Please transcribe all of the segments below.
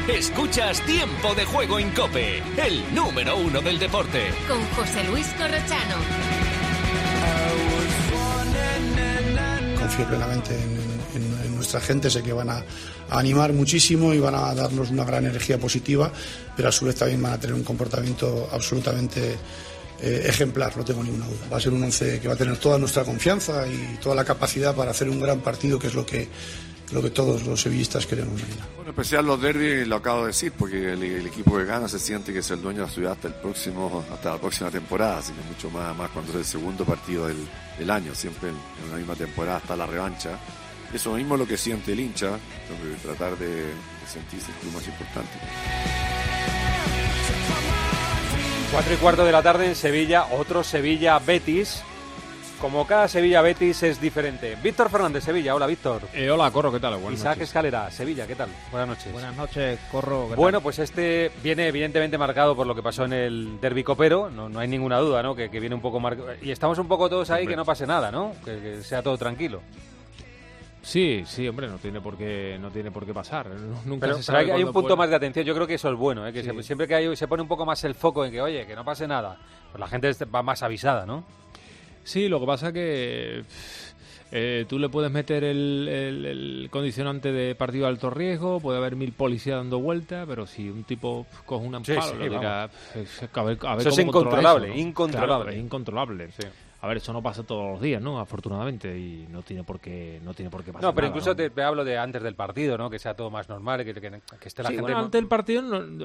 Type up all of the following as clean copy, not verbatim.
Escuchas Tiempo de Juego en COPE, el número 1 del deporte. Con José Luis Corrochano. Confío plenamente en nuestra gente, sé que van a animar muchísimo y van a darnos una gran energía positiva, pero a su vez también van a tener un comportamiento absolutamente ejemplar, no tengo ninguna duda. Va a ser un 11 que va a tener toda nuestra confianza y toda la capacidad para hacer un gran partido, que es lo que todos los sevillistas queremos. Bueno, en especial los derbis, lo acabo de decir, porque el equipo que gana se siente que es el dueño de la ciudad hasta la próxima temporada, así que mucho más cuando es el segundo partido del año, siempre en una misma temporada está la revancha. Eso mismo es lo que siente el hincha, tengo que tratar de sentirse el club más importante. 4:15 de la tarde en Sevilla, otro Sevilla-Betis. Como cada Sevilla-Betis es diferente. Víctor Fernández, Sevilla. Hola, Víctor. Hola, Corro, ¿qué tal? Buenas Isaac noches. Escalera, Sevilla, ¿qué tal? Buenas noches. Buenas noches, Corro. ¿Qué Bueno, tal? pues este viene evidentemente marcado por lo que pasó en el derbi copero. No hay ninguna duda, ¿no? Que viene un poco marcado. Y estamos un poco todos ahí, que no pase nada, ¿no? Que sea todo tranquilo. Sí, hombre, no tiene por qué pasar. Nunca Pero se sabe hay un cuándo punto puede. más de atención. Yo creo que eso es bueno, ¿eh? Que Sí. siempre que se pone un poco más el foco en que, oye, que no pase nada, pues la gente va más avisada, ¿no? Sí, lo que pasa es que tú le puedes meter el condicionante de partido de alto riesgo, puede haber 1000 policías dando vueltas, pero si un tipo coge un amparo, Sí, lo dirá, a ver Eso cómo es controla incontrolable, eso, ¿no? incontrolable. Claro, es incontrolable. Sí. A ver, eso no pasa todos los días, ¿no? Afortunadamente, y no tiene por qué pasar. No, pero nada, incluso ¿no? te hablo de antes del partido, ¿no? Que sea todo más normal, que esté la Sí, gente... bueno, ante el partido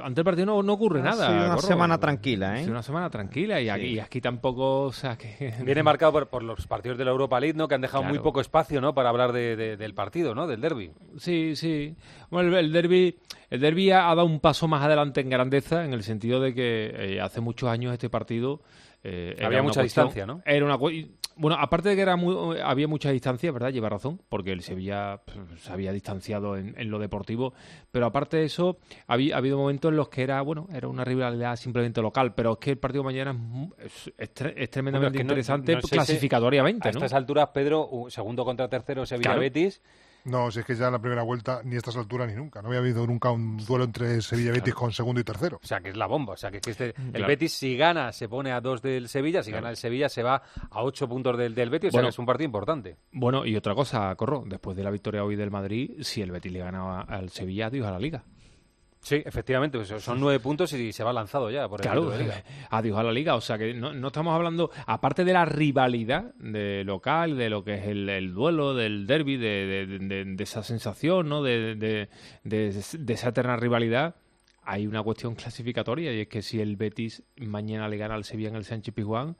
no ocurre nada. Ha sido una Corro. semana tranquila, Ha ¿eh? sido una semana tranquila y aquí tampoco, o sea, que... Viene marcado por los partidos de la Europa League, ¿no? Que han dejado Claro. muy poco espacio, ¿no? Para hablar del partido, ¿no? Del derbi. Sí. Bueno, el derbi ha dado un paso más adelante en grandeza, en el sentido de que hace muchos años este partido... Había mucha distancia, ¿no? Era bueno, aparte de que había mucha distancia, ¿verdad? Lleva razón, porque el Sevilla se había distanciado en lo deportivo, pero aparte de eso, ha habido momentos en los que era una rivalidad simplemente local, pero es que el partido de mañana es tremendamente Bueno, es que interesante no sé si clasificatoriamente, a ¿no? estas alturas, Pedro, segundo contra tercero Sevilla-Betis... No, si es que ya en la primera vuelta, ni a estas alturas ni nunca. No había habido nunca un duelo entre Sevilla y Betis con segundo y tercero. O sea, que es la bomba. O sea, que el Claro. Betis, si gana, se pone a 2 del Sevilla. Si gana el Sevilla, se va a 8 puntos del Betis. O sea, Bueno, que es un partido importante. Bueno, y otra cosa, Corro, después de la victoria hoy del Madrid, si el Betis le gana al Sevilla, adiós a la Liga. Sí, efectivamente. Pues son 9 puntos y se va lanzado ya por el Claro, título de Liga. adiós a la Liga. O sea que no estamos hablando, aparte de la rivalidad de local, de lo que es el duelo, del derbi, de esa sensación, ¿no? De esa eterna rivalidad. Hay una cuestión clasificatoria, y es que si el Betis mañana le gana al Sevilla en el Sánchez-Pizjuán,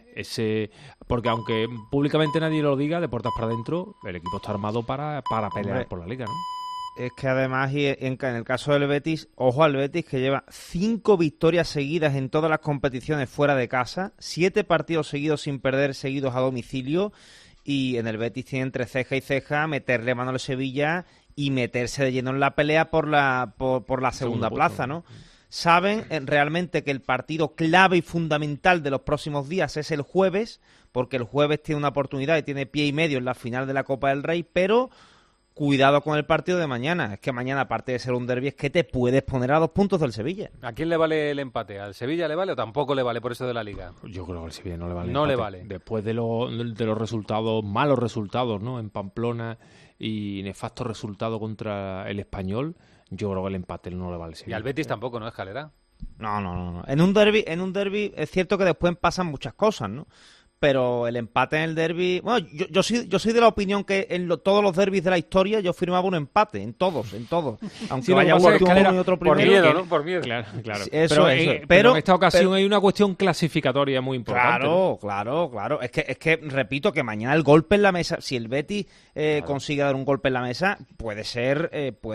porque aunque públicamente nadie lo diga, de puertas para adentro, el equipo está armado para pelear Hombre, por la Liga, ¿no? Es que además, y en el caso del Betis, ojo al Betis, que lleva 5 victorias seguidas en todas las competiciones fuera de casa, 7 partidos seguidos sin perder, seguidos a domicilio, y en el Betis tienen entre ceja y ceja meterle mano al Sevilla y meterse de lleno en la pelea por la segunda plaza, ¿no? Saben realmente que el partido clave y fundamental de los próximos días es el jueves, porque el jueves tiene una oportunidad y tiene pie y medio en la final de la Copa del Rey, pero... Cuidado con el partido de mañana. Es que mañana, aparte de ser un derbi, es que te puedes poner a 2 puntos del Sevilla. ¿A quién le vale el empate? ¿Al Sevilla le vale o tampoco le vale por eso de la Liga? Yo creo que al Sevilla no le vale. No le empate. vale. Después de los resultados, malos resultados, ¿no? En Pamplona y nefastos resultados contra el Español, yo creo que el empate no le vale al Sevilla. Y al Betis tampoco, ¿no? Escalera. No. En un derbi es cierto que después pasan muchas cosas, ¿no? Pero el empate en el derbi... Bueno, yo soy de la opinión que en todos los derbis de la historia yo firmaba un empate, en todos. Aunque Sí, vaya lo que pasa uno es que y otro por primero. miedo, ¿no? Por miedo. Claro. Eso, pero en esta ocasión hay una cuestión clasificatoria muy importante. Claro. Es que repito que mañana el golpe en la mesa, si el Betis consigue dar un golpe en la mesa, puede ser,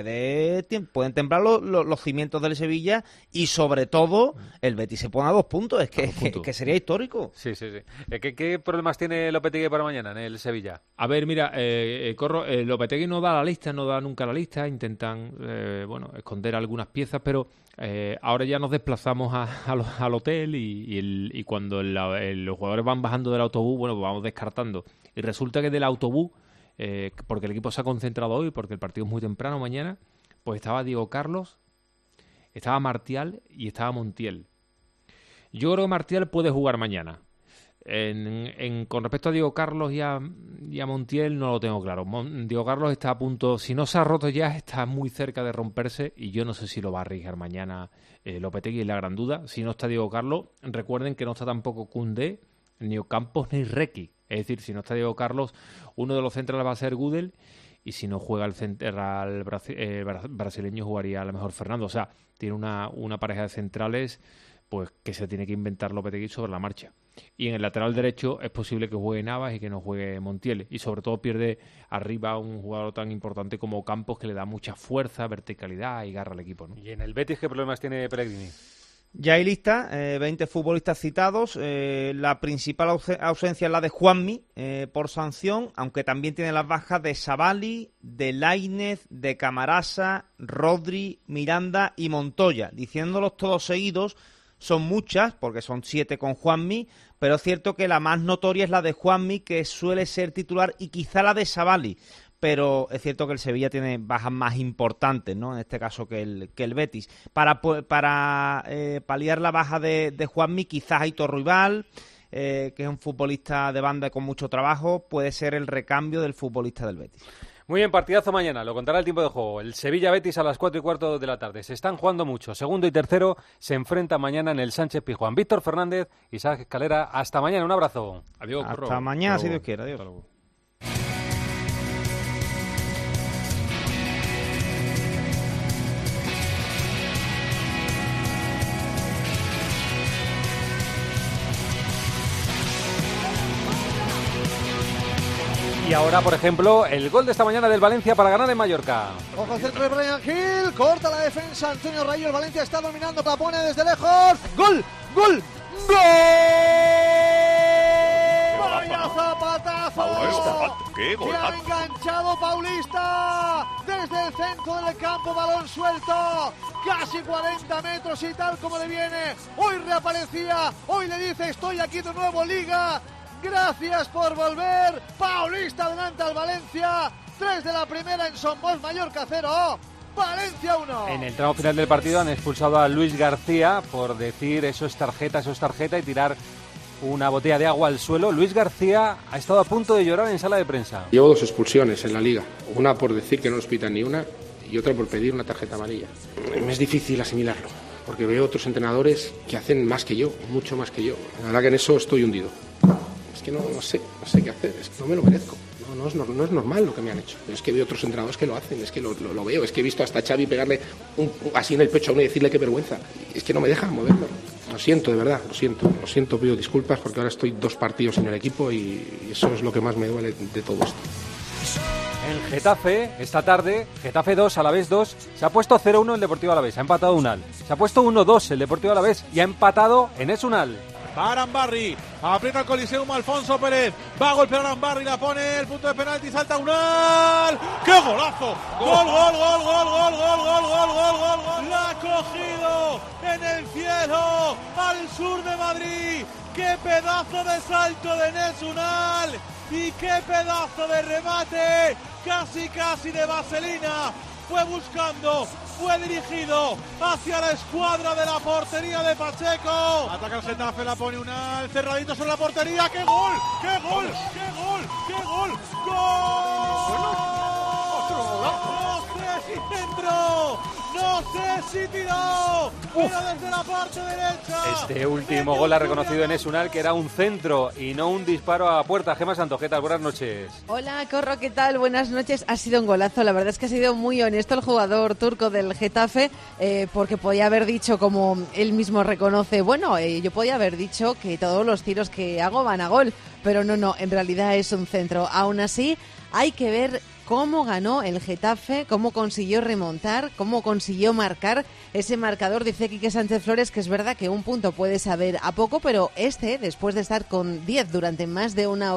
pueden temblar los cimientos del Sevilla y sobre todo el Betis se pone a 2 puntos. Es que sería histórico. Sí. ¿Qué problemas tiene Lopetegui para mañana en el Sevilla? A ver, mira, Corro, Lopetegui no da nunca la lista, intentan esconder algunas piezas, pero ahora ya nos desplazamos al hotel y cuando los jugadores van bajando del autobús, pues vamos descartando. Y resulta que del autobús, porque el equipo se ha concentrado hoy, porque el partido es muy temprano mañana, pues estaba Diego Carlos, estaba Martial y estaba Montiel. Yo creo que Martial puede jugar mañana. Con respecto a Diego Carlos y a Montiel no lo tengo claro. Diego Carlos está a punto, si no se ha roto ya, está muy cerca de romperse y yo no sé si lo va a arriesgar mañana Lopetegui, es la gran duda. Si no está Diego Carlos, recuerden que no está tampoco Koundé, ni Ocampos ni Requi. Es decir, si no está Diego Carlos, uno de los centrales va a ser Gudel y si no juega el central brasileño jugaría a lo mejor Fernando. O sea, tiene una pareja de centrales pues que se tiene que inventar Lopetegui sobre la marcha. Y en el lateral derecho es posible que juegue Navas y que no juegue Montiel. Y sobre todo pierde arriba a un jugador tan importante como Campos, que le da mucha fuerza, verticalidad y garra al equipo, ¿no? ¿Y en el Betis qué problemas tiene Pellegrini? Ya hay lista, 20 futbolistas citados. La principal ausencia es la de Juanmi por sanción, aunque también tiene las bajas de Savali, de Lainez, de Camarasa, Rodri, Miranda y Montoya. Diciéndolos todos seguidos, son muchas, porque son 7 con Juanmi, pero es cierto que la más notoria es la de Juanmi, que suele ser titular, y quizá la de Savali. Pero es cierto que el Sevilla tiene bajas más importantes, ¿no? En este caso que el Betis. Para paliar la baja de Juanmi, quizás Aitor Ruibal, que es un futbolista de banda con mucho trabajo, puede ser el recambio del futbolista del Betis. Muy bien, partidazo mañana, lo contará el tiempo de juego. El Sevilla-Betis a las 4:15 de la tarde. Se están jugando mucho. Segundo y tercero se enfrentan mañana en el Sánchez-Pizjuán. Víctor Fernández, Isaac Escalera, hasta mañana. Un abrazo. Adiós. Hasta mañana, si Dios quiere. Adiós. Y ahora, por ejemplo, el gol de esta mañana del Valencia para ganar en Mallorca. Ojo al centro de Brian Hill, corta la defensa Antonio Rayo, el Valencia está dominando, la pone desde lejos. ¡Gol! ¡Gol! ¡Gol! ¡Vaya zapatazo! Paulista, ¡qué ¡Que ha enganchado Paulista! Desde el centro del campo, balón suelto, casi 40 metros y tal como le viene. Hoy reaparecía, hoy le dice estoy aquí de nuevo, Liga. Gracias por volver. Paulista adelanta al Valencia. 3 de la primera en Somos, Mallorca 0. Valencia 1. En el tramo final del partido han expulsado a Luis García por decir eso es tarjeta y tirar una botella de agua al suelo. Luis García ha estado a punto de llorar en sala de prensa. Llevo 2 expulsiones en la Liga. Una por decir que no nos pitan ni una y otra por pedir una tarjeta amarilla. Me es difícil asimilarlo, porque veo otros entrenadores que hacen más que yo, mucho más que yo. La verdad que en eso estoy hundido. Es que no sé qué hacer, es que no me lo merezco, no es normal lo que me han hecho, pero es que veo otros entrenadores que lo hacen, es que lo veo, es que he visto hasta Xavi pegarle así en el pecho a uno y decirle qué vergüenza, es que no me dejan moverme, lo siento de verdad, lo siento, pido disculpas porque ahora estoy 2 partidos sin el equipo y eso es lo que más me duele de todo esto. En Getafe, esta tarde, Getafe 2, Alavés 2, se ha puesto 0-1 el Deportivo Alavés, ha empatado Unal, se ha puesto 1-2 el Deportivo Alavés y ha empatado Enes Unal. Va Arambarri, aprieta el Coliseum Alfonso Pérez, va a golpear Arambarri, la pone el punto de penalti, salta Unal, ¡qué golazo! ¡Gol! ¡La ha cogido en el cielo, al sur de Madrid! ¡Qué pedazo de salto de Enes Unal! ¡Y qué pedazo de remate! Casi de vaselina. Fue buscando, fue dirigido hacia la escuadra de la portería de Pacheco. Ataca el Getafe, la pone Unal, cerradito sobre la portería. ¡Qué gol! ¡Qué gol! ¡Qué gol! ¡Qué gol! ¡Gol! No sé si centro, no sé si tiró, pero desde la parte derecha. Este último gol ha reconocido Enes Unal que era un centro y no un disparo a puerta. Gemma Santos, ¿qué tal? Buenas noches. Hola, Corro, ¿qué tal? Buenas noches. Ha sido un golazo, la verdad es que ha sido muy honesto el jugador turco del Getafe, porque podía haber dicho, como él mismo reconoce, yo podía haber dicho que todos los tiros que hago van a gol, pero no, en realidad es un centro. Aún así, hay que ver cómo ganó el Getafe, cómo consiguió remontar, cómo consiguió marcar ese marcador. Dice Quique Sánchez Flores que es verdad que un punto puede saber a poco, pero después de estar con 10 durante más de una hora,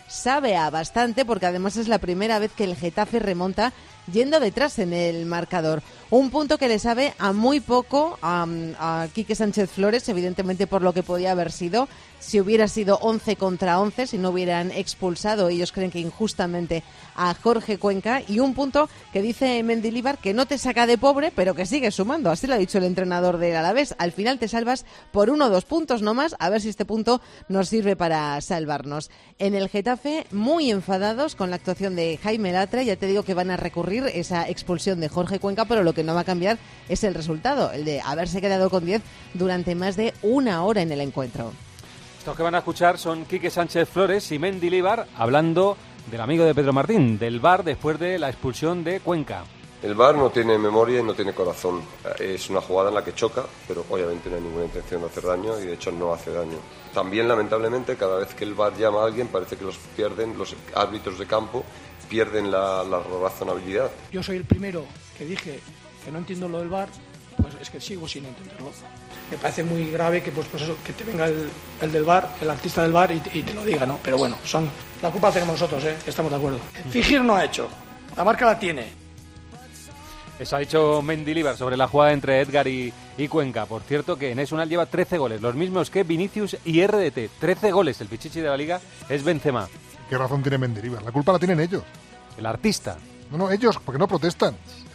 sabe a bastante, porque además es la primera vez que el Getafe remonta yendo detrás en el marcador. Un punto que le sabe a muy poco a Quique Sánchez Flores, evidentemente por lo que podía haber sido, si hubiera sido 11 contra 11, si no hubieran expulsado, ellos creen que injustamente, a Jorge Cuenca, y un punto que dice Mendilibar que no te saca de pobre, pero que sigue sumando, así lo ha dicho el entrenador del Alavés. Al final te salvas por 1 o 2 puntos nomás, a ver si este punto nos sirve para salvarnos. En el Getafe, muy enfadados con la actuación de Jaime Latre, ya te digo que van a recurrir esa expulsión de Jorge Cuenca, pero lo que no va a cambiar es el resultado, el de haberse quedado con 10 durante más de 1 hora en el encuentro. Estos que van a escuchar son Quique Sánchez Flores y Mendilibar hablando del amigo de Pedro Martín, del VAR después de la expulsión de Cuenca. El VAR no tiene memoria y no tiene corazón. Es una jugada en la que choca, pero obviamente no hay ninguna intención de hacer daño y de hecho no hace daño. También, lamentablemente, cada vez que el VAR llama a alguien parece que los árbitros de campo pierden la razonabilidad. Yo soy el primero que dije que no entiendo lo del VAR, pues es que sigo sin entenderlo. Me parece muy grave que pues eso, que te venga el del VAR, el artista del VAR y te lo diga, ¿no? Pero bueno, la culpa la tenemos nosotros, estamos de acuerdo. Fingir no ha hecho, la marca la tiene. Eso ha dicho Mendilibar sobre la jugada entre Edgar y Cuenca. Por cierto, que Enes Unal lleva 13 goles, los mismos que Vinicius y RDT. 13 goles, el pichichi de la Liga es Benzema. ¿Qué razón tiene Mendilibar? La culpa la tienen ellos. El artista. No, ellos, porque no protestan.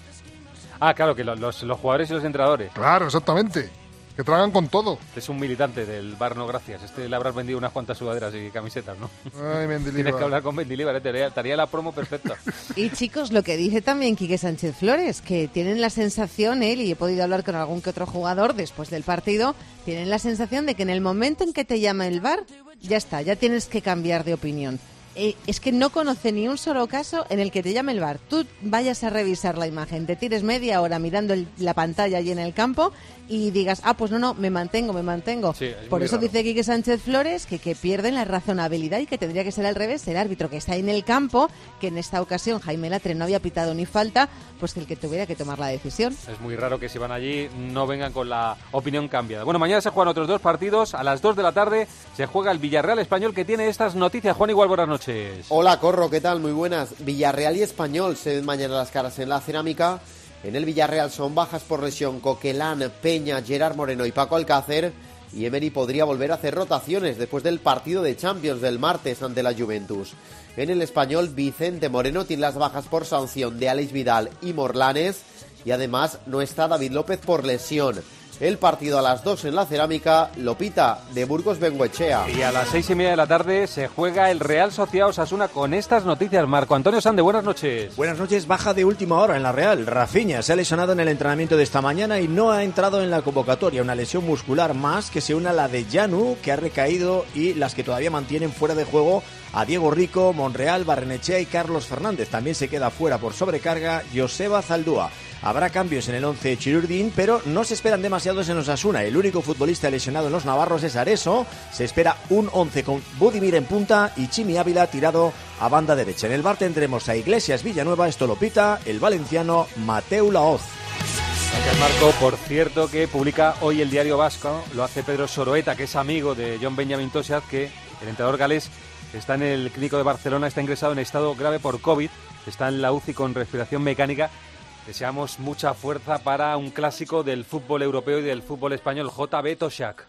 Ah, claro, que los jugadores y los entrenadores. Claro, exactamente. Que tragan con todo. Es un militante del VAR, no gracias. Le habrás vendido unas cuantas sudaderas y camisetas, ¿no? Ay, Mendilibar. Tienes que hablar con Mendilibar, estaría la promo perfecta. Y chicos, lo que dice también Quique Sánchez Flores, que tienen la sensación, él, y he podido hablar con algún que otro jugador después del partido, tienen la sensación de que en el momento en que te llama el VAR, ya está, ya tienes que cambiar de opinión. Es que no conoce ni un solo caso en el que te llame el VAR, tú vayas a revisar la imagen, te tires media hora mirando la pantalla allí en el campo y digas, pues no, me mantengo. Sí, por eso raro. dice Quique Sánchez Flores que pierden la razonabilidad y que tendría que ser al revés, el árbitro que está en el campo, que en esta ocasión Jaime Latre no había pitado ni falta, pues que el que tuviera que tomar la decisión. Es muy raro que si van allí no vengan con la opinión cambiada. Bueno, mañana se juegan otros 2 partidos, a las 2 de la tarde se juega el Villarreal Español, que tiene estas noticias. Juan Igual, buenas noches. Hola, Corro, ¿qué tal? Muy buenas. Villarreal y Español se ven mañana las caras en la Cerámica. En el Villarreal son bajas por lesión Coquelán, Peña, Gerard Moreno y Paco Alcácer. Y Emery podría volver a hacer rotaciones después del partido de Champions del martes ante la Juventus. En el Español, Vicente Moreno tiene las bajas por sanción de Alex Vidal y Morlanes. Y además no está David López por lesión. El partido a las 2 en la Cerámica lo pita de Burgos Bengoechea. Y a las 6:30 de la tarde se juega el Real Sociedad Osasuna con estas noticias. Marco Antonio Sande, buenas noches. Buenas noches, baja de última hora en la Real. Rafinha se ha lesionado en el entrenamiento de esta mañana y no ha entrado en la convocatoria. Una lesión muscular más que se une a la de Llanu, que ha recaído, y las que todavía mantienen fuera de juego a Diego Rico, Monreal, Barrenechea y Carlos Fernández. También se queda fuera por sobrecarga Joseba Zaldúa. Habrá cambios en el 11 de Chirurdín, pero no se esperan demasiados en Osasuna. El único futbolista lesionado en los navarros es Areso. Se espera un 11 con Budimir en punta y Chimi Ávila tirado a banda derecha. En el bar tendremos a Iglesias Villanueva, esto lo pita el valenciano Mateu Laoz. Gracias, Marco. Por cierto, que publica hoy el Diario Vasco, lo hace Pedro Soroeta, que es amigo de John Benjamín Toseat, que el entrenador galés está en el clínico de Barcelona, está ingresado en estado grave por COVID, está en la UCI con respiración mecánica. Deseamos mucha fuerza para un clásico del fútbol europeo y del fútbol español, JB Toshak.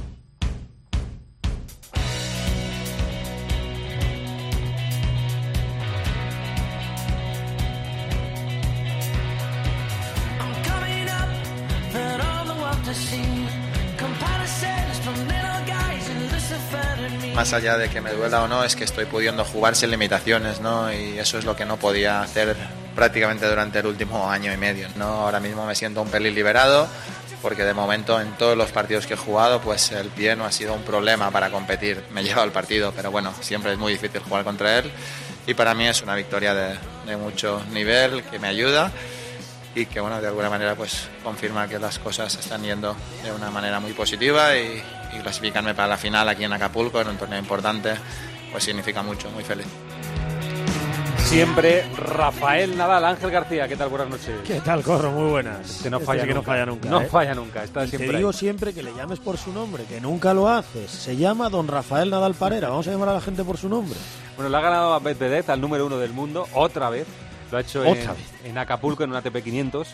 Más allá de que me duela o no, es que estoy pudiendo jugar sin limitaciones, ¿no? Y eso es lo que no podía hacer prácticamente durante el último año y medio, ¿no? Ahora mismo me siento un pelín liberado, porque de momento en todos los partidos que he jugado, pues el pie no ha sido un problema para competir. Me lleva al partido, pero bueno, siempre es muy difícil jugar contra él. Y para mí es una victoria de mucho nivel, que me ayuda y que, bueno, de alguna manera pues confirma que las cosas están yendo de una manera muy positiva y clasificarme para la final aquí en Acapulco, en un torneo importante, pues significa mucho, muy feliz. Siempre Rafael Nadal. Ángel García, ¿qué tal? Buenas noches. ¿Qué tal, Corro? Muy buenas. Que no falla nunca. Que no falla nunca. No falla nunca, está siempre te digo ahí. Siempre que le llames por su nombre, que nunca lo haces. Se llama don Rafael Nadal Parera. Vamos a llamar a la gente por su nombre. Bueno, le ha ganado a Medvedev, al número 1 del mundo, otra vez. Lo ha hecho en Acapulco, en un ATP 500.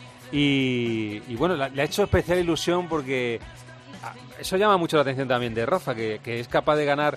Y bueno, le ha hecho especial ilusión porque eso llama mucho la atención también de Rafa, que es capaz de ganar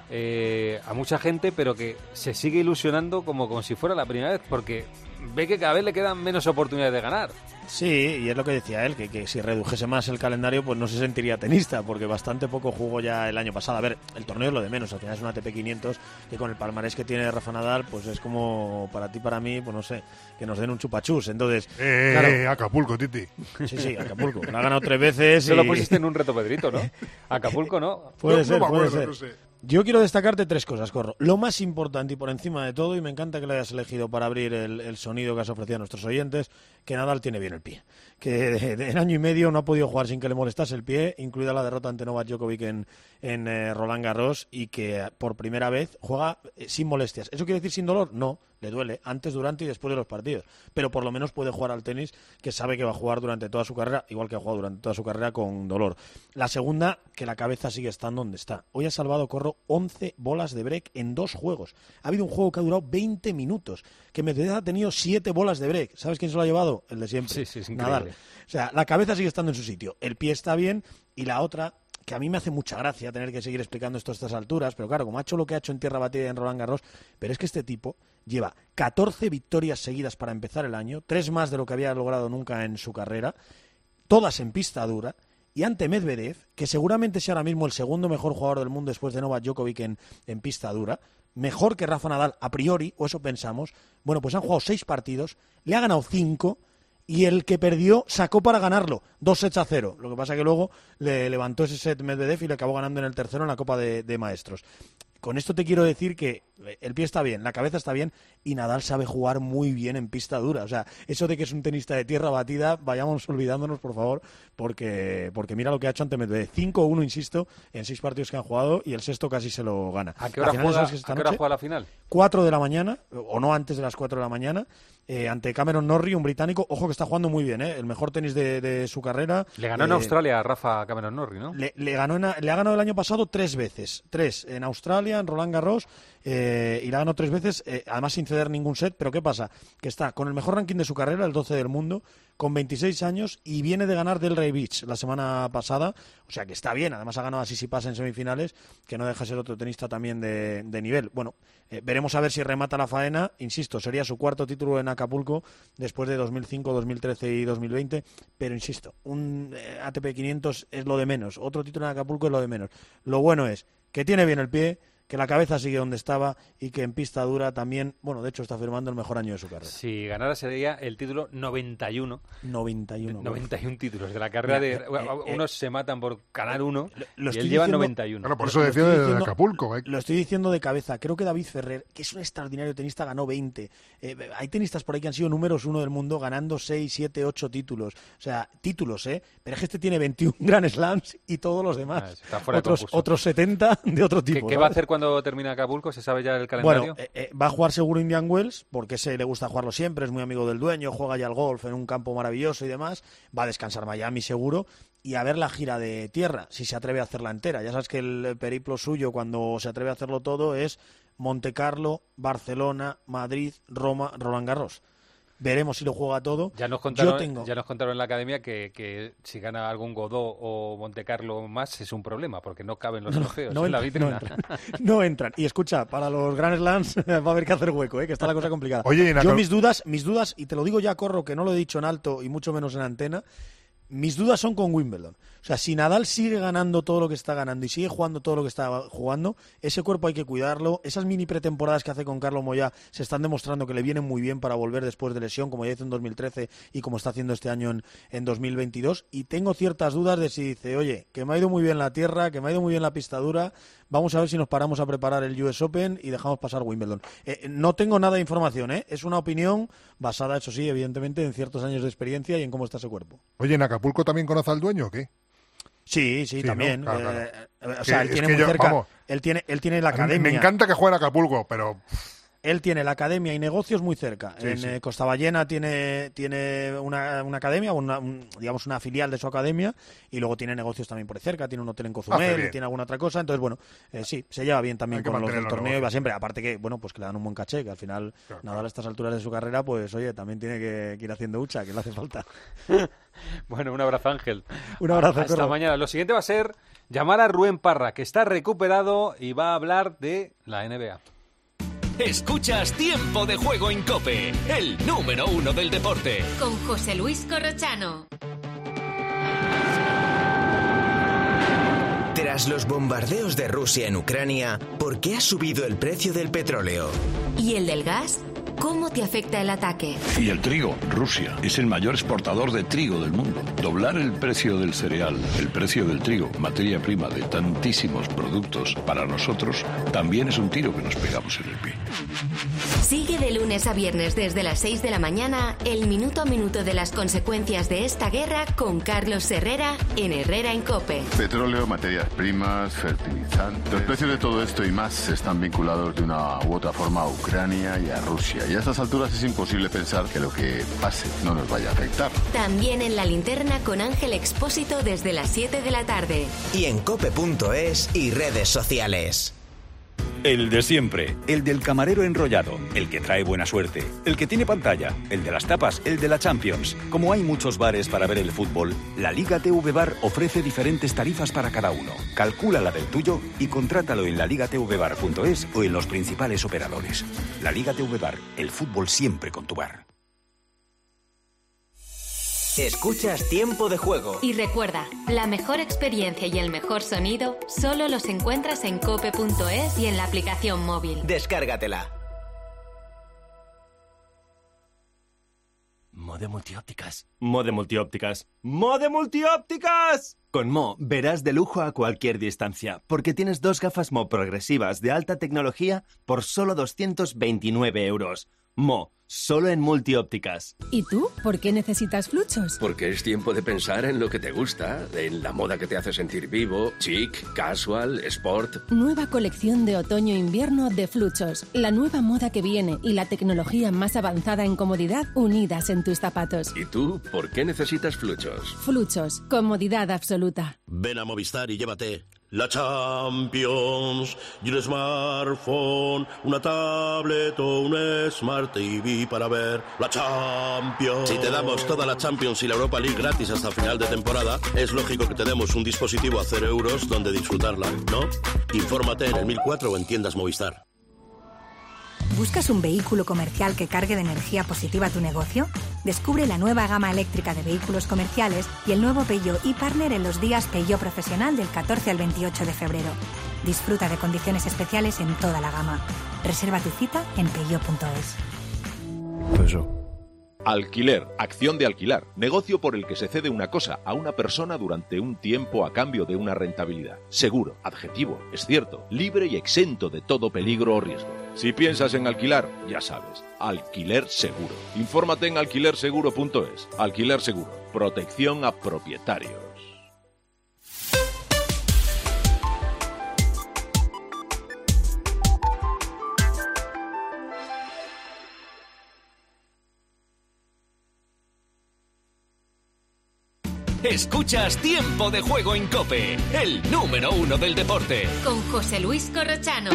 a mucha gente, pero que se sigue ilusionando como si fuera la primera vez, porque ve que cada vez le quedan menos oportunidades de ganar. Sí, y es lo que decía él, que si redujese más el calendario, pues no se sentiría tenista, porque bastante poco jugó ya el año pasado. A ver, el torneo es lo de menos, al final es un ATP 500, que con el palmarés que tiene Rafa Nadal, pues es como para ti, para mí, pues no sé, que nos den un chupachus. Entonces, claro, Acapulco, Titi. Sí, Acapulco. La ha ganado 3 veces. Se lo pusiste en un reto, Pedrito, ¿no? Acapulco, ¿no? Puede ser. No sé. Yo quiero destacarte 3 cosas, Corro. Lo más importante y por encima de todo, y me encanta que lo hayas elegido para abrir el sonido que has ofrecido a nuestros oyentes, que Nadal tiene bien el pie. Que en año y medio no ha podido jugar sin que le molestase el pie, incluida la derrota ante Novak Djokovic en Roland Garros, y que por primera vez juega sin molestias. ¿Eso quiere decir sin dolor? No, le duele antes, durante y después de los partidos. Pero por lo menos puede jugar al tenis, que sabe que va a jugar durante toda su carrera, igual que ha jugado durante toda su carrera con dolor. La segunda, que la cabeza sigue estando donde está. Hoy ha salvado, Corro, 11 bolas de break en 2 juegos. Ha habido un juego que ha durado 20 minutos, que Medvedev ha tenido 7 bolas de break. ¿Sabes quién se lo ha llevado? El de siempre. Sí, es increíble. Nadal. O sea, la cabeza sigue estando en su sitio, el pie está bien, y la otra, que a mí me hace mucha gracia tener que seguir explicando esto a estas alturas, pero claro, como ha hecho lo que ha hecho en tierra batida en Roland Garros, pero es que este tipo lleva 14 victorias seguidas para empezar el año, 3 más de lo que había logrado nunca en su carrera, todas en pista dura, y ante Medvedev, que seguramente sea ahora mismo el segundo mejor jugador del mundo después de Novak Djokovic en pista dura, mejor que Rafa Nadal a priori, o eso pensamos. Bueno, pues han jugado 6 partidos, le ha ganado 5, y el que perdió sacó para ganarlo, 2-0. Lo que pasa que luego le levantó ese set Medvedev y le acabó ganando en el tercero en la Copa de Maestros. Con esto te quiero decir que el pie está bien, la cabeza está bien, y Nadal sabe jugar muy bien en pista dura. O sea, eso de que es un tenista de tierra batida, vayamos olvidándonos, por favor, porque mira lo que ha hecho ante Medvedev. 5-1, insisto, en 6 partidos que han jugado, y el sexto casi se lo gana. ¿A qué hora juega la final? 4 de la mañana, o no antes de las 4 de la mañana, ante Cameron Norrie, un británico. Ojo que está jugando muy bien, el mejor tenis de su carrera. Le ganó en Australia a Rafa Cameron Norrie, ¿no? Le ha ganado el año pasado 3 veces. 3 en Australia, en Roland Garros, y le ha ganado 3 veces, además sin ceder ningún set. Pero ¿qué pasa? Que está con el mejor ranking de su carrera, el 12 del mundo, con 26 años, y viene de ganar Delray Beach la semana pasada. O sea que está bien. Además ha ganado a Tsitsipas en semifinales, que no deja de ser otro tenista también de nivel. Bueno, veremos a ver si remata la faena. Insisto, sería su 4º título en Acapulco después de 2005, 2013 y 2020. Pero insisto, un ATP 500 es lo de menos. Otro título en Acapulco es lo de menos. Lo bueno es que tiene bien el pie, que la cabeza sigue donde estaba, y que en pista dura también, bueno, de hecho está firmando el mejor año de su carrera. Si ganara sería el título 91. 91 títulos de la carrera. Unos se matan por ganar uno, y él lleva 91. Bueno, por eso decía de Acapulco. Lo estoy diciendo de cabeza. Creo que David Ferrer, que es un extraordinario tenista, ganó 20. Hay tenistas por ahí que han sido números 1 del mundo ganando 6, 7, 8 títulos. O sea, títulos, pero es que este tiene 21 Grand Slams y todos los demás. Está fuera otros 70 de otro tipo. ¿Qué va a hacer cuando termine Acapulco? ¿Se sabe ya el calendario? Bueno, va a jugar seguro Indian Wells, porque ese le gusta jugarlo siempre, es muy amigo del dueño, juega ya al golf en un campo maravilloso y demás. Va a descansar Miami seguro, y a ver la gira de tierra, si se atreve a hacerla entera. Ya sabes que el periplo suyo, cuando se atreve a hacerlo todo, es Montecarlo, Barcelona, Madrid, Roma, Roland Garros. Veremos si lo juega todo. Ya nos contaron en la academia que si gana algún Godó o Montecarlo más es un problema, porque no caben los trofeos en la vitrina. No entran. Y escucha, para los Grand Slams va a haber que hacer hueco, que está la cosa complicada. Oye, yo mis dudas, y te lo digo ya, Corro, que no lo he dicho en alto y mucho menos en antena, mis dudas son con Wimbledon. O sea, si Nadal sigue ganando todo lo que está ganando y sigue jugando todo lo que está jugando, ese cuerpo hay que cuidarlo. Esas mini pretemporadas que hace con Carlos Moyá se están demostrando que le vienen muy bien para volver después de lesión, como ya hizo en 2013 y como está haciendo este año en 2022. Y tengo ciertas dudas de si dice, oye, que me ha ido muy bien la tierra, que me ha ido muy bien la pista dura, vamos a ver si nos paramos a preparar el US Open y dejamos pasar Wimbledon. No tengo nada de información, es una opinión basada, eso sí, evidentemente, en ciertos años de experiencia y en cómo está ese cuerpo. Oye, ¿en Acapulco también conoce al dueño o qué? Sí, también. ¿no? Claro. O sea, él tiene muy cerca. Él tiene la academia. Me encanta que juegue en Acapulco, pero él tiene la academia y negocios muy cerca. Sí, en Costa Ballena tiene una academia, digamos una filial de su academia, y luego tiene negocios también por cerca, tiene un hotel en Cozumel, tiene alguna otra cosa. Entonces, bueno, sí, se lleva bien también con los del torneo y va siempre. Aparte que, bueno, pues que le dan un buen caché, que al final, Nadal a estas alturas de su carrera, pues oye, también tiene que ir haciendo hucha, que le hace falta. Bueno, un abrazo, Ángel. Un abrazo. Hasta mañana. Lo siguiente va a ser llamar a Rubén Parra, que está recuperado y va a hablar de la NBA. Escuchas Tiempo de Juego en COPE, el número 1 del deporte. Con José Luis Corrochano. Tras los bombardeos de Rusia en Ucrania, ¿por qué ha subido el precio del petróleo? ¿Y el del gas? ¿Cómo te afecta el ataque? Y el trigo. Rusia es el mayor exportador de trigo del mundo. Doblar el precio del cereal, el precio del trigo, materia prima de tantísimos productos, para nosotros también es un tiro que nos pegamos en el pie. Sigue de lunes a viernes desde las 6 de la mañana el minuto a minuto de las consecuencias de esta guerra con Carlos Herrera en Herrera en COPE. Petróleo, materias primas, fertilizantes. Los precios de todo esto y más están vinculados de una u otra forma a Ucrania y a Rusia. Y a estas alturas es imposible pensar que lo que pase no nos vaya a afectar. También en La Linterna con Ángel Expósito desde las 7 de la tarde. Y en cope.es y redes sociales. El de siempre, el del camarero enrollado, el que trae buena suerte, el que tiene pantalla, el de las tapas, el de la Champions. Como hay muchos bares para ver el fútbol, la Liga TV Bar ofrece diferentes tarifas para cada uno. Calcula la del tuyo y contrátalo en laligatvbar.es o en los principales operadores. La Liga TV Bar, el fútbol siempre con tu bar. Escuchas Tiempo de Juego. Y recuerda, la mejor experiencia y el mejor sonido solo los encuentras en cope.es y en la aplicación móvil. Descárgatela. Mode Multiópticas. Mode Multiópticas. ¡Mode Multiópticas! Con Mo verás de lujo a cualquier distancia, porque tienes 2 gafas Mo progresivas de alta tecnología por solo 229 euros. Mo, solo en Multiópticas. ¿Y tú? ¿Por qué necesitas Fluchos? Porque es tiempo de pensar en lo que te gusta, en la moda que te hace sentir vivo, chic, casual, sport. Nueva colección de otoño-invierno de Fluchos. La nueva moda que viene y la tecnología más avanzada en comodidad unidas en tus zapatos. ¿Y tú? ¿Por qué necesitas Fluchos? Fluchos. Comodidad absoluta. Ven a Movistar y llévate la Champions y un smartphone, una tablet o un Smart TV para ver la Champions. Si te damos toda la Champions y la Europa League gratis hasta final de temporada, es lógico que te demos un dispositivo a 0 euros donde disfrutarla, ¿no? Infórmate en el 1004 o en tiendas Movistar. ¿Buscas un vehículo comercial que cargue de energía positiva tu negocio? Descubre la nueva gama eléctrica de vehículos comerciales y el nuevo Peugeot e-Partner en los días Peugeot Profesional del 14 al 28 de febrero. Disfruta de condiciones especiales en toda la gama. Reserva tu cita en peugeot.es. Alquiler, acción de alquilar, negocio por el que se cede una cosa a una persona durante un tiempo a cambio de una rentabilidad. Seguro, adjetivo, es cierto, libre y exento de todo peligro o riesgo. Si piensas en alquilar, ya sabes, Alquiler Seguro. Infórmate en alquilerseguro.es. Alquiler Seguro, protección a propietarios. Escuchas Tiempo de Juego en COPE, el número 1 del deporte. Con José Luis Corrochano.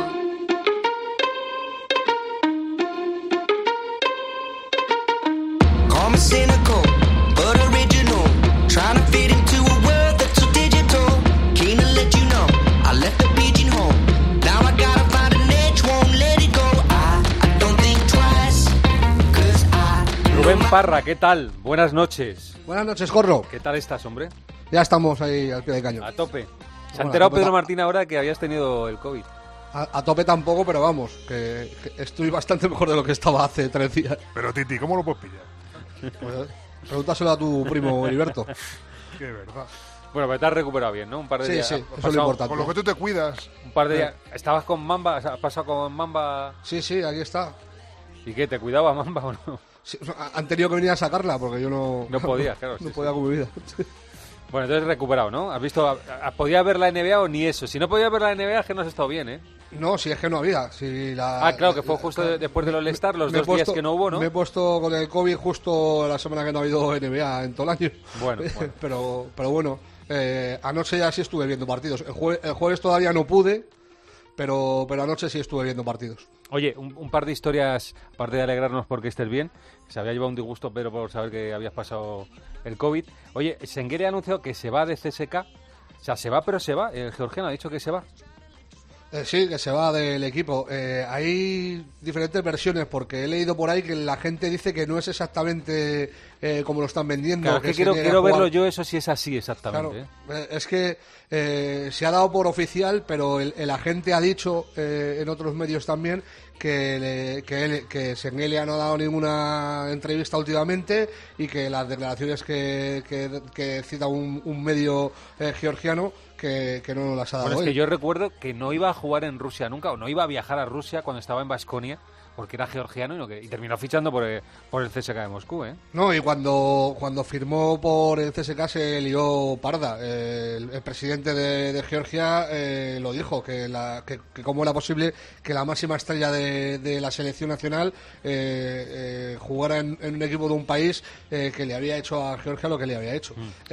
I'm cynical, but original. Trying to fit into a world that's so digital. Keen to let you know, I left the pigeonhole. Now I gotta find an edge, won't let it go. I don't think twice, 'cause I... Rubén Parra, ¿qué tal? Buenas noches. Buenas noches, Jorro. ¿Qué tal estás, hombre? Ya estamos ahí al pie del cañón. A tope. Se ha Bueno, enterado a tope Pedro Martín ahora que habías tenido el COVID. A tope tampoco, pero vamos, que estoy bastante mejor de lo que estaba hace 3 días. Pero Titi, ¿cómo lo puedes pillar? Pues, pregúntaselo a tu primo Heriberto. Qué verdad. Bueno, pero te has recuperado bien, ¿no? Un par de días. Sí, eso es lo importante. Con lo que tú te cuidas. Un par de días. ¿Estabas con Mamba? ¿Has pasado con Mamba? Sí, aquí está. ¿Y qué? ¿Te cuidaba Mamba o no? Sí, han tenido que venir a sacarla porque yo no... No podías, claro. No podía con mi vida. Bueno, entonces recuperado, ¿no? ¿Has visto? ¿Podías ver la NBA o ni eso? Si no podías ver la NBA es que no has estado bien, ¿eh? No, si es que no había. Claro, que fue justo después del All-Star, los 2 días que no hubo, ¿no? Me he puesto con el COVID justo la semana que no ha habido NBA en todo el año. Bueno. pero bueno, anoche ya sí estuve viendo partidos. El jueves todavía no pude, pero anoche sí estuve viendo partidos. Oye, un par de historias, aparte de alegrarnos porque estés bien, se había llevado un disgusto Pedro por saber que habías pasado el COVID. Oye, Senguere ha anunciado que se va de CSK, o sea, se va, pero se va, el georgiano ha dicho que se va. Sí, que se va del equipo. Hay diferentes versiones, porque he leído por ahí que la gente dice que no es exactamente como lo están vendiendo. Claro, que quiero verlo yo, eso sí es así exactamente. Claro, es que se ha dado por oficial, pero el agente ha dicho en otros medios también que Sengelia no ha dado ninguna entrevista últimamente y que las declaraciones que cita un medio georgiano que no las ha dado. Bueno, es que yo recuerdo que no iba a jugar en Rusia nunca, o no iba a viajar a Rusia cuando estaba en Baskonia, porque era georgiano y terminó fichando por el CSKA de Moscú, ¿eh? No, y cuando firmó por el CSKA se lió parda. El presidente de Georgia lo dijo, que cómo era posible que la máxima estrella de la selección nacional jugara en un equipo de un país que le había hecho a Georgia lo que le había hecho.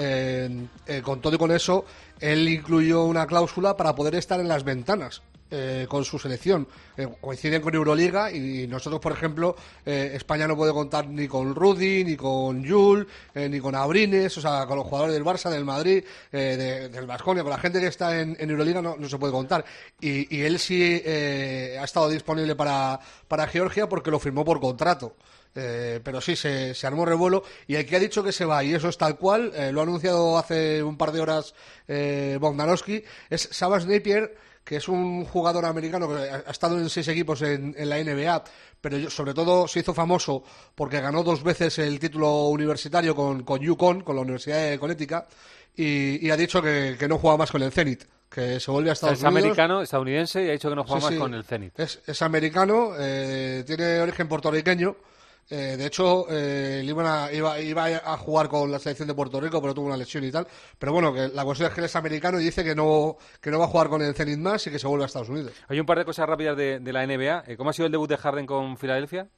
Con todo y con eso, él incluyó una cláusula para poder estar en las ventanas con su selección. Coinciden con Euroliga y nosotros, por ejemplo, España no puede contar ni con Rudy, ni con Jul, ni con Abrines, o sea, con los jugadores del Barça, del Madrid, del Baskonia, con la gente que está en Euroliga no se puede contar. Y él sí ha estado disponible para Georgia porque lo firmó por contrato. Pero sí, se armó revuelo y el que ha dicho que se va, y eso es tal cual, lo ha anunciado hace un par de horas Bogdanovski, es Savage Napier, que es un jugador americano que ha estado en 6 equipos en la NBA, pero sobre todo se hizo famoso porque ganó 2 veces el título universitario con UConn, con la Universidad de Connecticut, y ha dicho que no juega más con el Zenit, que se vuelve a Estados Unidos. Es americano, estadounidense, y ha dicho que no juega más con el Zenit. Es americano, tiene origen puertorriqueño. De hecho, iba a jugar con la selección de Puerto Rico, pero tuvo una lesión y tal. Pero bueno, que la cuestión es que él es americano y dice que no va a jugar con el Zenit más y que se vuelve a Estados Unidos. Hay un par de cosas rápidas de la NBA. ¿Cómo ha sido el debut de Harden con Filadelfia?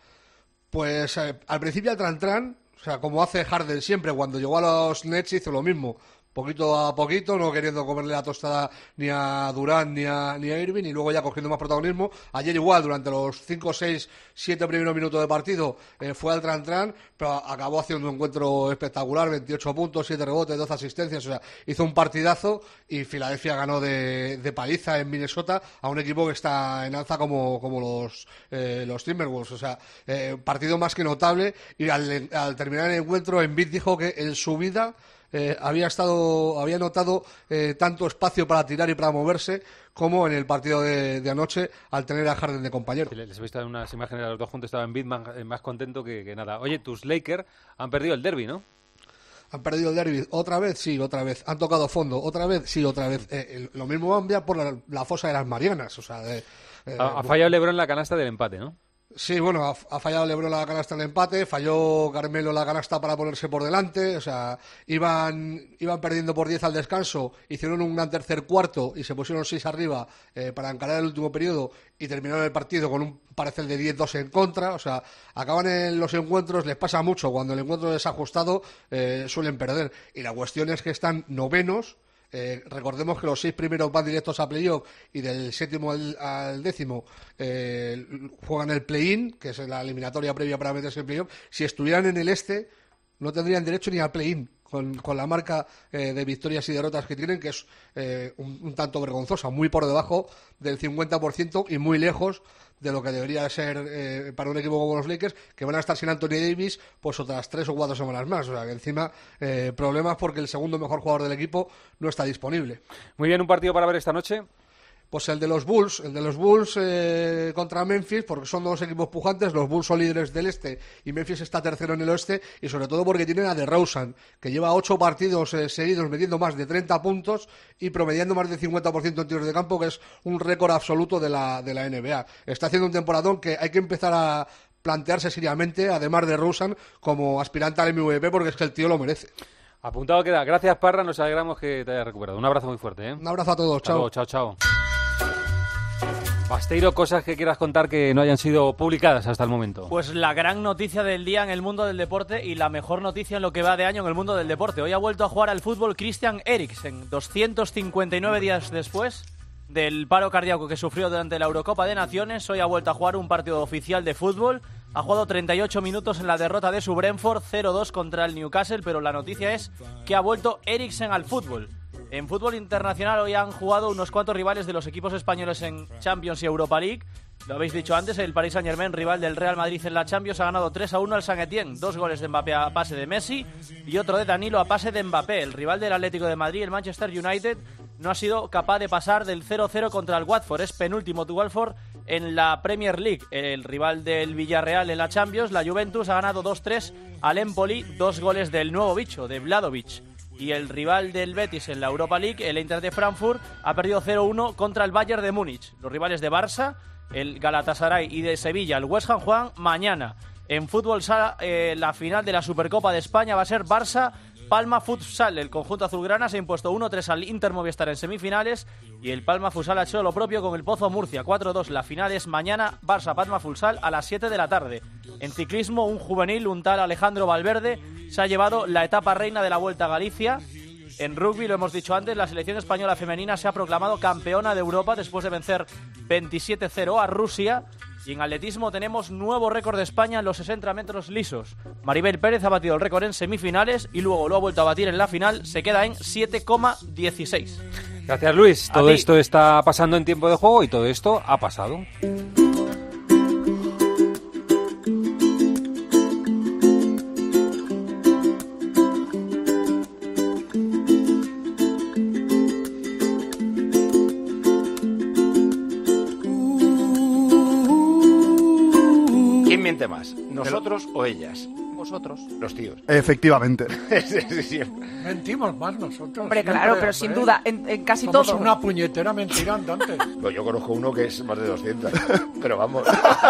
Pues al principio al tran-tran, o sea, como hace Harden siempre, cuando llegó a los Nets hizo lo mismo. Poquito a poquito, no queriendo comerle la tostada ni a Durant ni a Irving, y luego ya cogiendo más protagonismo. Ayer igual, durante los 5, 6, 7 primeros minutos de partido, fue al tran-tran, pero acabó haciendo un encuentro espectacular, 28 puntos, 7 rebotes, 12 asistencias, o sea, hizo un partidazo, y Filadelfia ganó de paliza en Minnesota a un equipo que está en alza como los Timberwolves, o sea, partido más que notable, y al terminar el encuentro, Embiid dijo que en su vida había notado tanto espacio para tirar y para moverse como en el partido de anoche al tener a Harden de compañero. Les he visto en unas imágenes de los dos juntos, estaba en Embiid más contento que nada. Oye, tus Lakers han perdido el derbi, ¿no? Han perdido el derbi. ¿Otra vez? Sí, otra vez. ¿Han tocado fondo? ¿Otra vez? Sí, otra vez. Lo mismo va a enviar por la fosa de las Marianas. O sea, ha fallado LeBron la canasta del empate, ¿no? Sí, bueno, ha fallado LeBron la canasta en el empate, falló Carmelo la canasta para ponerse por delante, o sea, iban perdiendo por 10 al descanso, hicieron un gran tercer cuarto y se pusieron 6 arriba para encarar el último periodo y terminaron el partido con un parecer de 10-2 en contra, o sea, acaban en los encuentros, les pasa mucho, cuando el encuentro es desajustado suelen perder, y la cuestión es que están novenos. Recordemos que los 6 primeros van directos a playoff y del 7º al 10º juegan el play-in, que es la eliminatoria previa para meterse en playoff. Si estuvieran en el este no tendrían derecho ni al play-in con la marca de victorias y derrotas que tienen, que es un tanto vergonzosa, muy por debajo del 50% y muy lejos de lo que debería ser para un equipo como los Lakers, que van a estar sin Anthony Davis pues otras 3 o 4 semanas más. O sea, que encima problemas porque el segundo mejor jugador del equipo no está disponible. Muy bien, ¿un partido para ver esta noche? Pues el de los Bulls contra Memphis, porque son 2 equipos pujantes. Los Bulls son líderes del este y Memphis está tercero en el oeste, y sobre todo porque tienen a DeRozan, que lleva 8 partidos seguidos metiendo más de 30 puntos y promediando más de 50% en tiros de campo, que es un récord absoluto de la NBA. Está haciendo un temporadón que hay que empezar a plantearse seriamente, además de DeRozan, como aspirante al MVP, porque es que el tío lo merece. Apuntado queda. Gracias, Parra, nos alegramos que te hayas recuperado. Un abrazo muy fuerte, ¿eh? Un abrazo a todos, chao. Chao. Basteiro, cosas que quieras contar que no hayan sido publicadas hasta el momento. Pues la gran noticia del día en el mundo del deporte y la mejor noticia en lo que va de año en el mundo del deporte. Hoy ha vuelto a jugar al fútbol Christian Eriksen, 259 días después del paro cardíaco que sufrió durante la Eurocopa de Naciones. Hoy ha vuelto a jugar un partido oficial de fútbol. Ha jugado 38 minutos en la derrota de su Brentford 0-2 contra el Newcastle, pero la noticia es que ha vuelto Eriksen al fútbol. En fútbol internacional hoy han jugado unos cuantos rivales de los equipos españoles en Champions y Europa League. Lo habéis dicho antes, el Paris Saint-Germain, rival del Real Madrid en la Champions, ha ganado 3-1 al Saint-Étienne. 2 goles de Mbappé a pase de Messi y otro de Danilo a pase de Mbappé. El rival del Atlético de Madrid, el Manchester United, no ha sido capaz de pasar del 0-0 contra el Watford. Es penúltimo de Watford en la Premier League. El rival del Villarreal en la Champions, la Juventus, ha ganado 2-3 al Empoli. 2 goles del nuevo bicho, de Vlahovic. Y el rival del Betis en la Europa League, el Eintracht de Frankfurt, ha perdido 0-1 contra el Bayern de Múnich. Los rivales de Barça, el Galatasaray, y de Sevilla, el West Ham, juegan mañana. En fútbol sala, la final de la Supercopa de España va a ser Barça-Palma Futsal. El conjunto azulgrana se ha impuesto 1-3 al Inter Movistar en semifinales y el Palma Futsal ha hecho lo propio con el Pozo Murcia, 4-2. La final es mañana, Barça-Palma Futsal a las 7 de la tarde. En ciclismo, un juvenil, un tal Alejandro Valverde, se ha llevado la etapa reina de la Vuelta a Galicia. En rugby, lo hemos dicho antes, la selección española femenina se ha proclamado campeona de Europa después de vencer 27-0 a Rusia. Y en atletismo tenemos nuevo récord de España en los 60 metros lisos. Maribel Pérez ha batido el récord en semifinales y luego lo ha vuelto a batir en la final. Se queda en 7,16. Gracias, Luis. Todo esto está pasando en tiempo de juego y todo esto ha pasado. ¿Quién miente más? ¿Nosotros o ellas? Vosotros. Los tíos. Efectivamente. Sí. Mentimos más nosotros. Hombre, claro, pero sin duda, en casi Somos todo. una puñetera mentira andante. Pues yo conozco uno que es más de 200, pero vamos.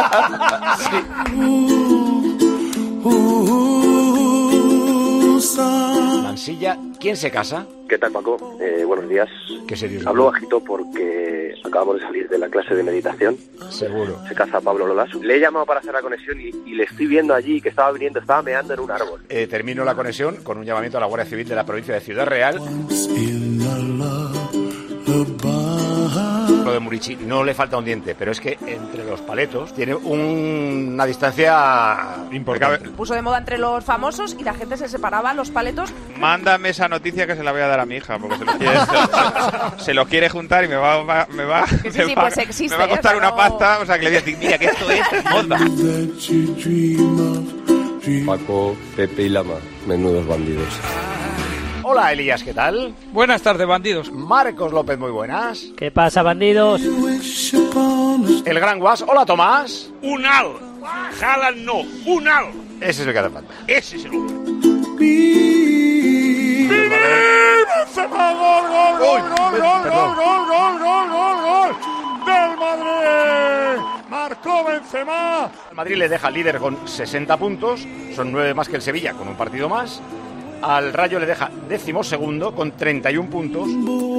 Mansilla, ¿quién se casa? ¿Qué tal, Paco? Buenos días. ¿Qué serios? Hablo bajito porque acabamos de salir de la clase de meditación. Seguro. Se casa Pablo Lolaso. Le he llamado para hacer la conexión y le estoy viendo allí que estaba meando en un árbol. Termino la conexión con un llamamiento a la Guardia Civil de la provincia de Ciudad Real. Lo de Murichi no le falta un diente, pero es que entre los paletos tiene una distancia importante. Puso de moda entre los famosos y la gente se separaba los paletos. Mándame esa noticia que se la voy a dar a mi hija, porque se lo quiere juntar y me va pues existe, me va a costar una pasta, o sea que le voy a decir, mira que esto es moda. Paco, Pepe y Lama, menudos bandidos. Hola, Elías, ¿qué tal? Buenas tardes, bandidos. Marcos López, muy buenas. ¿Qué pasa, bandidos? El gran Guas, hola, Tomás. Un al. Jalan no, un al. Ese es el que hace falta. Ese es el hombre. ¡Benzema! ¡Gol! ¡Del Madrid! ¡Marcó Benzema! El Madrid le deja líder con 60 puntos, son 9 más que el Sevilla con un partido más. Al Rayo le deja 12º con 31 puntos.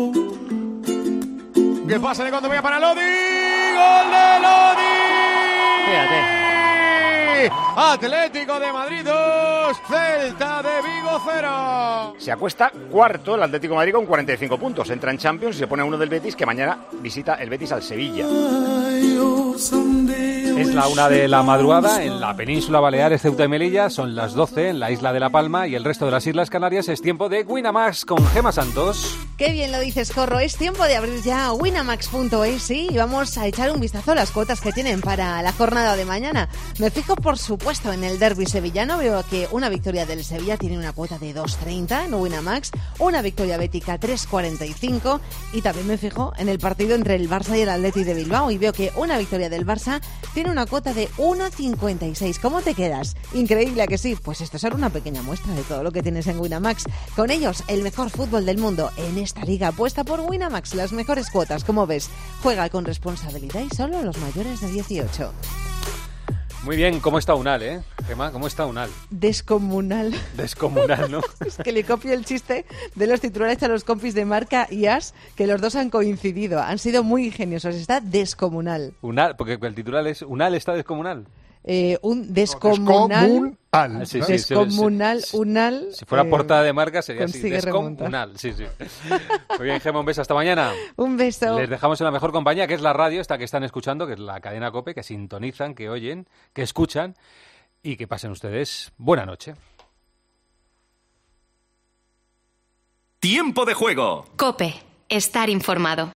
¿Qué pasa de cuando voy para Lodi? ¡Gol de Lodi! Fíjate. Atlético de Madrid 2, Celta de Vigo 0. Se acuesta cuarto el Atlético de Madrid con 45 puntos. Entra en Champions y se pone a uno del Betis, que mañana visita el Betis al Sevilla. Es la 1 de la madrugada en la península Baleares, Ceuta y Melilla. Son las 12 en la isla de La Palma y el resto de las Islas Canarias. Es tiempo de Winamax con Gema Santos. Qué bien lo dices, Corro. Es tiempo de abrir ya winamax.es y vamos a echar un vistazo a las cuotas que tienen para la jornada de mañana. Me fijo, por supuesto, en el derbi sevillano. Veo que una victoria del Sevilla tiene una cuota de 2.30 en Winamax, una victoria bética 3.45 y también me fijo en el partido entre el Barça y el Athletic de Bilbao y veo que una victoria del Barça tiene una cuota de 1.56. ¿Cómo te quedas? Increíble, ¿a que sí? Pues esto es solo una pequeña muestra de todo lo que tienes en Winamax. Con ellos, el mejor fútbol del mundo en esta liga. Apuesta por Winamax, las mejores cuotas. Como ves, juega con responsabilidad y solo los mayores de 18. Muy bien, ¿cómo está Unal, Gemma, ¿cómo está Unal? Descomunal. Descomunal, ¿no? Es que le copio el chiste de los titulares a los compis de Marca y As, que los dos han coincidido. Han sido muy ingeniosos. Está descomunal. Unal, porque el titular es Unal está descomunal. Un descomunal. Sí, descomunal, Unal. Si fuera portada de Marca sería así, consigue descomunal. Sí. Muy bien, Gemma, un beso, hasta mañana. Un beso. Les dejamos en la mejor compañía, que es la radio, esta que están escuchando, que es la cadena COPE, que sintonizan, que oyen, que escuchan, y que pasen ustedes buena noche. Tiempo de juego. COPE. Estar informado.